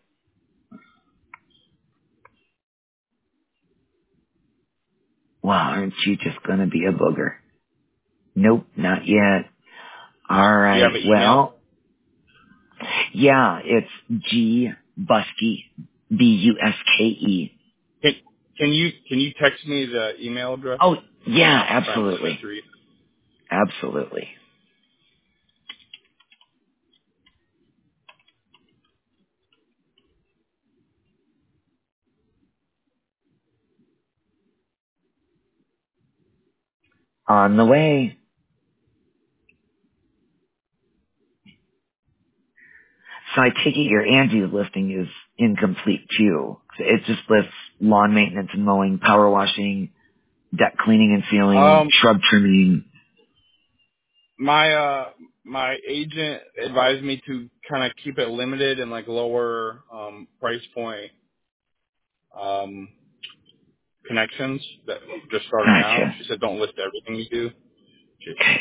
[SPEAKER 1] Wow, aren't you just going to be a booger? Nope, not yet. All
[SPEAKER 2] Do you have
[SPEAKER 1] right.
[SPEAKER 2] an email?
[SPEAKER 1] Well, yeah, it's G Buske, Buske.
[SPEAKER 2] Can you text me the email address?
[SPEAKER 1] Oh, yeah,
[SPEAKER 2] I'm trying to
[SPEAKER 1] absolutely.
[SPEAKER 2] sift through.
[SPEAKER 1] Absolutely. On the way. So I take it your Angie's listing is incomplete too. It just lists lawn maintenance and mowing, power washing, deck cleaning and sealing, shrub trimming.
[SPEAKER 2] My agent advised me to kind of keep it limited and like lower price point connections that just starting out.
[SPEAKER 1] Gotcha.
[SPEAKER 2] She said don't list everything you do.
[SPEAKER 1] Okay.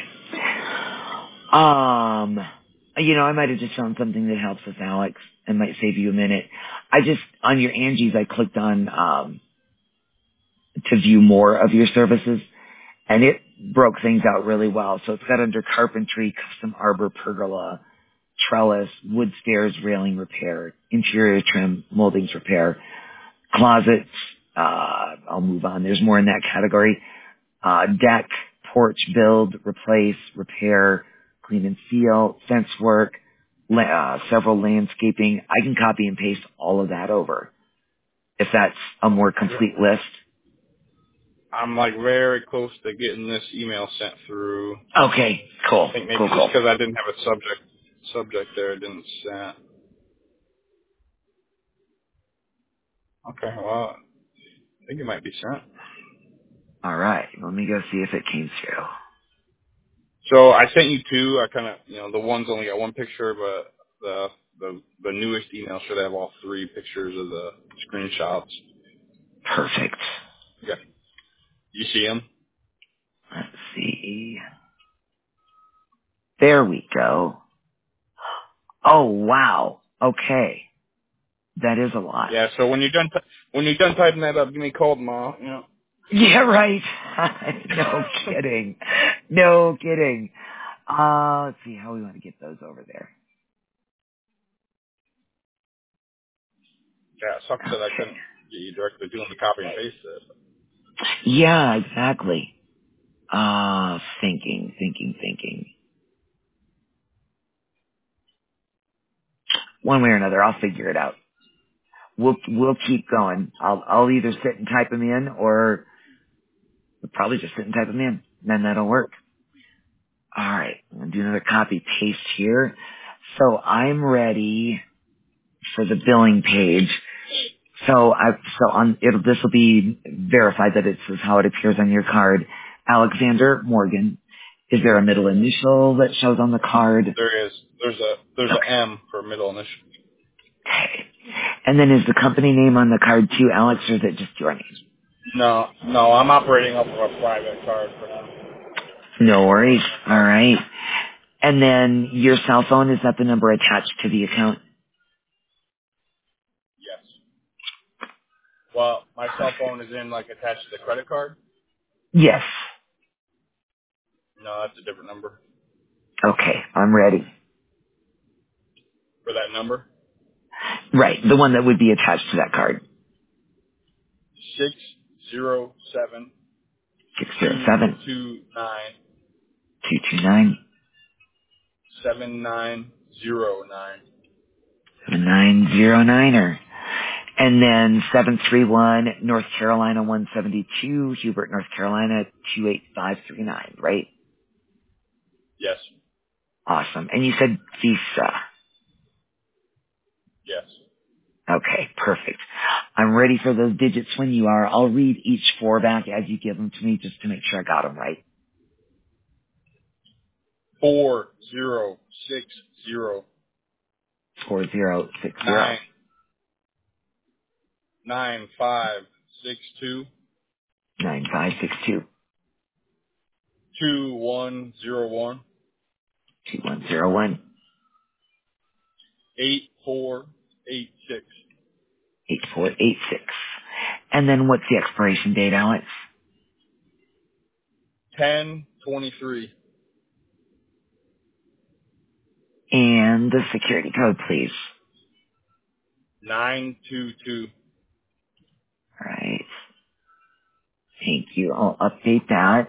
[SPEAKER 1] I might have just found something that helps us, Alex, and might save you a minute. On your Angie's, I clicked on, to view more of your services, and it broke things out really well. So it's got under carpentry, custom arbor, pergola, trellis, wood stairs, railing repair, interior trim, moldings repair, closets. I'll move on. There's more in that category. Deck, porch build, replace, repair, clean and seal, fence work, several landscaping. I can copy and paste all of that over if that's a more complete list.
[SPEAKER 2] I'm like very close to getting this email sent through.
[SPEAKER 1] Okay, cool,
[SPEAKER 2] I think maybe
[SPEAKER 1] cool,
[SPEAKER 2] just
[SPEAKER 1] cool.
[SPEAKER 2] because I didn't have a subject there, it didn't send. Okay, well, I think it might be sent.
[SPEAKER 1] All right, let me go see if it came through.
[SPEAKER 2] So I sent you two. I kind of, the one's only got one picture, but the newest email should have all three pictures of the screenshots.
[SPEAKER 1] Perfect.
[SPEAKER 2] Okay. You see them?
[SPEAKER 1] Let's see. There we go. Oh, wow. Okay. That is a lot.
[SPEAKER 2] Yeah. So when you're done typing that up, give me a call tomorrow.
[SPEAKER 1] Yeah, right. No kidding. No kidding. Let's see how we want to get those over there.
[SPEAKER 2] Yeah. It sucks that I
[SPEAKER 1] Okay.
[SPEAKER 2] couldn't get you directly doing the copy and paste it.
[SPEAKER 1] Yeah, exactly. Thinking. One way or another, I'll figure it out. We'll keep going. I'll either sit and type them in, or we'll probably just sit and type them in. Then that'll work. All right, I'm gonna do another copy paste here. So I'm ready for the billing page. This will be verified that this is how it appears on your card. Alexander Morgan. Is there a middle initial that shows on the card?
[SPEAKER 2] There is. There's a
[SPEAKER 1] Okay.
[SPEAKER 2] M for middle initial.
[SPEAKER 1] Okay. And then is the company name on the card too, Alex, or is it just your name?
[SPEAKER 2] No, I'm operating off of a private card for now.
[SPEAKER 1] No worries. All right. And then your cell phone, is that the number attached to the account?
[SPEAKER 2] Yes. Well, my cell
[SPEAKER 1] Perfect.
[SPEAKER 2] phone is attached to the credit card.
[SPEAKER 1] Yes.
[SPEAKER 2] No, that's a different number.
[SPEAKER 1] Okay, I'm ready.
[SPEAKER 2] For that number,
[SPEAKER 1] Right, the one that would be attached to that card.
[SPEAKER 2] 607
[SPEAKER 1] 607
[SPEAKER 2] 229
[SPEAKER 1] 229
[SPEAKER 2] 7909.
[SPEAKER 1] 7909er. And then 731 North Carolina 172, Hubert, North Carolina 28539, right?
[SPEAKER 2] Yes.
[SPEAKER 1] Awesome. And you said Visa.
[SPEAKER 2] Yes.
[SPEAKER 1] Okay, perfect. I'm ready for those digits when you are. I'll read each four back as you give them to me just to make sure I got them right.
[SPEAKER 2] 4060
[SPEAKER 1] 4060
[SPEAKER 2] 9562
[SPEAKER 1] 9562
[SPEAKER 2] 2101
[SPEAKER 1] 2101
[SPEAKER 2] 8486
[SPEAKER 1] 8486. And then what's the expiration date, Alex?
[SPEAKER 2] 1023.
[SPEAKER 1] And the security code, please.
[SPEAKER 2] 922.
[SPEAKER 1] All right. Thank you. I'll update that.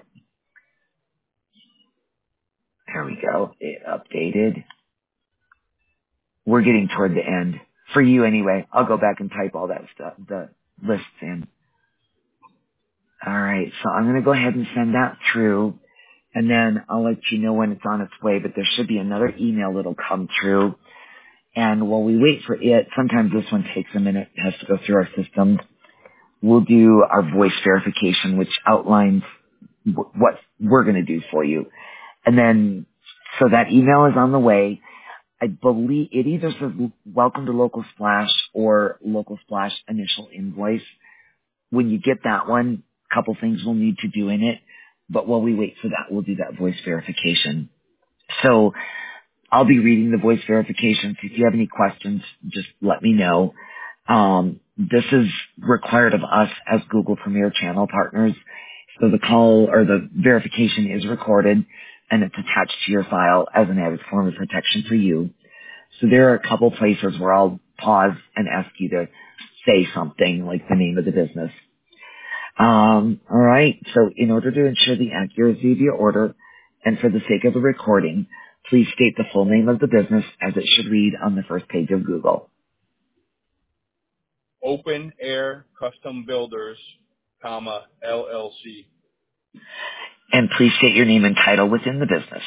[SPEAKER 1] There we go. It updated. We're getting toward the end. For you anyway. I'll go back and type all that stuff, the lists in. All right. So I'm going to go ahead and send that through. And then I'll let you know when it's on its way. But there should be another email that'll come through. And while we wait for it, sometimes this one takes a minute. It has to go through our system. We'll do our voice verification, which outlines what we're going to do for you. And then, so that email is on the way. I believe it either says welcome to Local Splash or Local Splash initial invoice. When you get that one, a couple things we'll need to do in it. But while we wait for that, we'll do that voice verification. So I'll be reading the voice verification. So if you have any questions, just let me know. This is required of us as Google Premier channel partners. So the call or the verification is recorded and it's attached to your file as an added form of protection for you. So there are a couple places where I'll pause and ask you to say something like the name of the business. All right. So in order to ensure the accuracy of your order and for the sake of the recording, please state the full name of the business as it should read on the first page of Google.
[SPEAKER 2] Open Air Custom Builders, comma, LLC.
[SPEAKER 1] And please state your name and title within the business.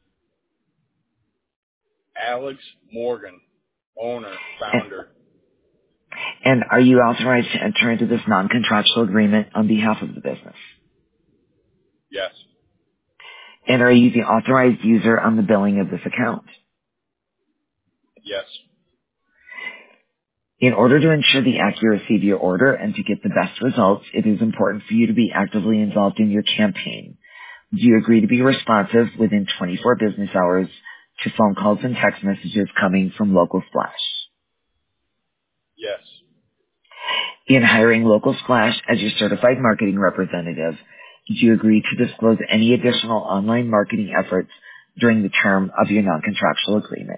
[SPEAKER 2] Alex Morgan, owner,
[SPEAKER 1] And,
[SPEAKER 2] founder.
[SPEAKER 1] and are you authorized to enter into this non-contractual agreement on behalf of the business?
[SPEAKER 2] Yes.
[SPEAKER 1] And are you the authorized user on the billing of this account?
[SPEAKER 2] Yes.
[SPEAKER 1] In order to ensure the accuracy of your order and to get the best results, it is important for you to be actively involved in your campaign. Do you agree to be responsive within 24 business hours to phone calls and text messages coming from Local Splash?
[SPEAKER 2] Yes.
[SPEAKER 1] In hiring Local Splash as your certified marketing representative, did you agree to disclose any additional online marketing efforts during the term of your non-contractual agreement?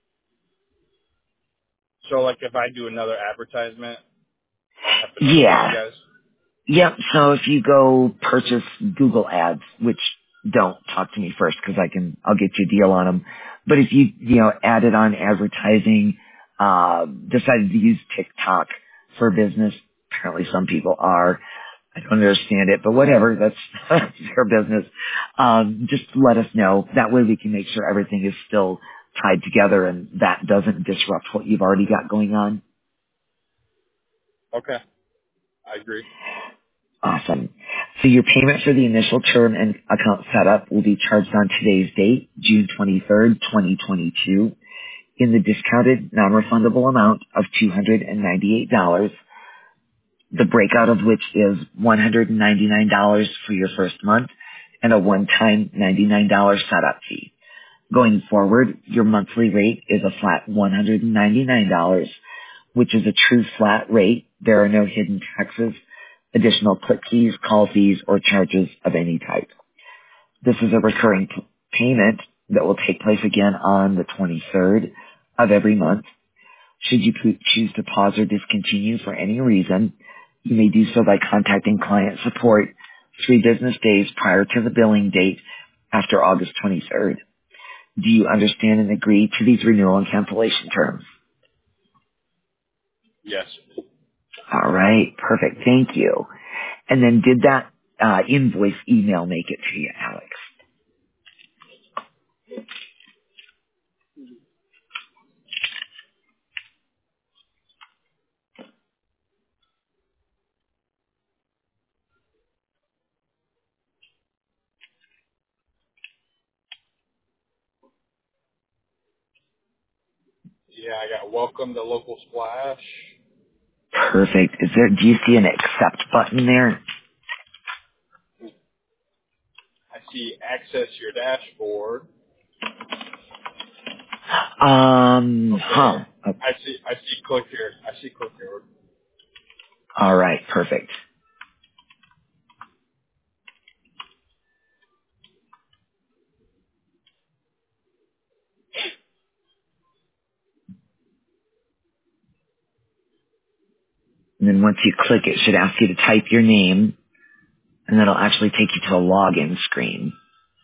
[SPEAKER 2] So, like, if I do another advertisement, I have to mention you
[SPEAKER 1] Yeah.
[SPEAKER 2] guys?
[SPEAKER 1] Yep. So if you go purchase Google ads, which don't talk to me first because I'll get you a deal on them. But if you added on advertising, decided to use TikTok for business, apparently some people are. I don't understand it, but whatever. That's their business. Just let us know. That way we can make sure everything is still tied together and that doesn't disrupt what you've already got going on.
[SPEAKER 2] Okay. I agree.
[SPEAKER 1] Awesome. So your payment for the initial term and account setup will be charged on today's date, June 23rd, 2022, in the discounted non-refundable amount of $298, the breakout of which is $199 for your first month and a one-time $99 setup fee. Going forward, your monthly rate is a flat $199, which is a true flat rate. There are no hidden taxes, additional click fees, call fees, or charges of any type. This is a recurring payment that will take place again on the 23rd of every month. Should you choose to pause or discontinue for any reason, you may do so by contacting client support 3 business days prior to the billing date after August 23rd. Do you understand and agree to these renewal and cancellation terms?
[SPEAKER 2] Yes.
[SPEAKER 1] All right. Perfect. Thank you. And then did that invoice email make it to you, Alex?
[SPEAKER 2] Yeah, I got welcome to Local Splash.
[SPEAKER 1] Perfect. Do you see an accept button there?
[SPEAKER 2] I see access your dashboard. Okay.
[SPEAKER 1] Huh. Oh,
[SPEAKER 2] I see click here. I see click here.
[SPEAKER 1] all right. Perfect. And then once you click, it should ask you to type your name, and then it'll actually take you to a login screen.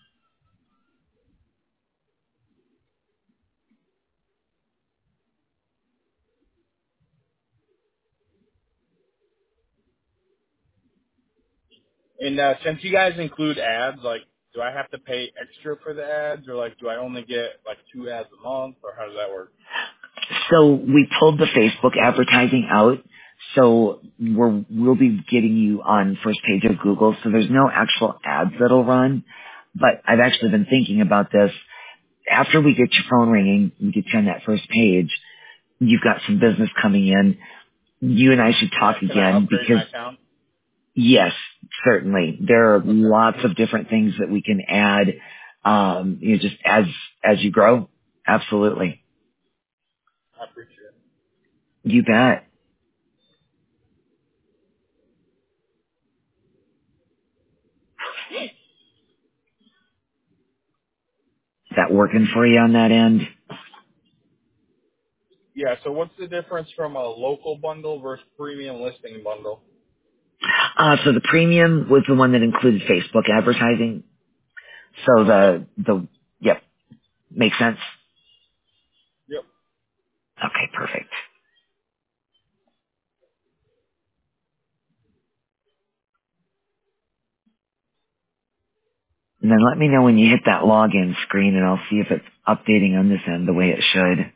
[SPEAKER 2] And since you guys include ads, like, do I have to pay extra for the ads, or like, do I only get like 2 ads a month, or how does that work?
[SPEAKER 1] So we pulled the Facebook advertising out, so we'll be getting you on first page of Google, so there's no actual ads that'll run. But I've actually been thinking about this. After we get your phone ringing, we get you on that first page, you've got some business coming in. You and I should
[SPEAKER 2] Yeah.
[SPEAKER 1] talk
[SPEAKER 2] Can I
[SPEAKER 1] again
[SPEAKER 2] upgrade my
[SPEAKER 1] because,
[SPEAKER 2] account?
[SPEAKER 1] yes, certainly. There are
[SPEAKER 2] Okay.
[SPEAKER 1] lots of different things that we can add, just as you grow. Absolutely.
[SPEAKER 2] I appreciate it.
[SPEAKER 1] You bet. Is that working for you on that end?
[SPEAKER 2] Yeah. So what's the difference from a local bundle versus premium listing bundle?
[SPEAKER 1] So the premium was the one that included Facebook advertising. So
[SPEAKER 2] Okay.
[SPEAKER 1] yep, makes sense.
[SPEAKER 2] Yep.
[SPEAKER 1] Okay, perfect. And then let me know when you hit that login screen, and I'll see if it's updating on this end the way it should.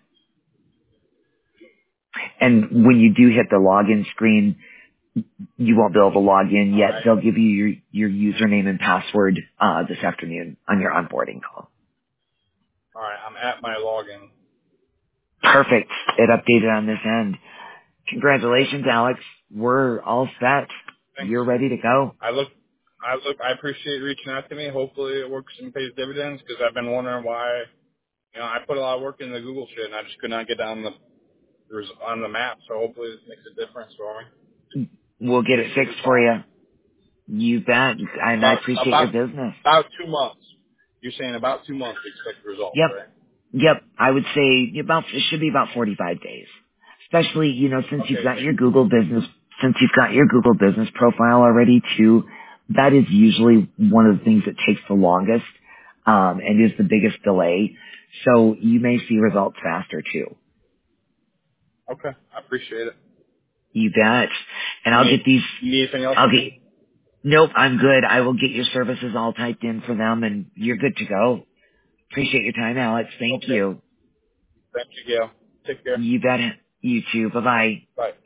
[SPEAKER 1] And when you do hit the login screen, you won't be able to log in yet.
[SPEAKER 2] Right.
[SPEAKER 1] They'll give you your username and password this afternoon on your onboarding call.
[SPEAKER 2] All right, I'm at my login.
[SPEAKER 1] Perfect. It updated on this end. Congratulations, Alex. We're all set.
[SPEAKER 2] Thanks.
[SPEAKER 1] You're ready to go.
[SPEAKER 2] I appreciate you reaching out to me. Hopefully it works and pays dividends because I've been wondering why, I put a lot of work into the Google shit and I just could not get on the map. So hopefully this makes a difference for me.
[SPEAKER 1] We'll get it fixed for you. You bet. And I appreciate your business.
[SPEAKER 2] About 2 months. You're saying about 2 months to expect results,
[SPEAKER 1] Yep.
[SPEAKER 2] right?
[SPEAKER 1] Yep. I would say it should be about 45 days. Especially, since you've got your Google business, profile already too, that is usually one of the things that takes the longest, and is the biggest delay. So you may see results faster too.
[SPEAKER 2] Okay. I appreciate it.
[SPEAKER 1] You bet. And I'll get these.
[SPEAKER 2] You need anything else?
[SPEAKER 1] Nope, I'm good. I will get your services all typed in for them, and you're good to go. Appreciate your time, Alex. Thank you.
[SPEAKER 2] Thank you, Gail. Take care.
[SPEAKER 1] You bet. You too. Bye-bye.
[SPEAKER 2] Bye.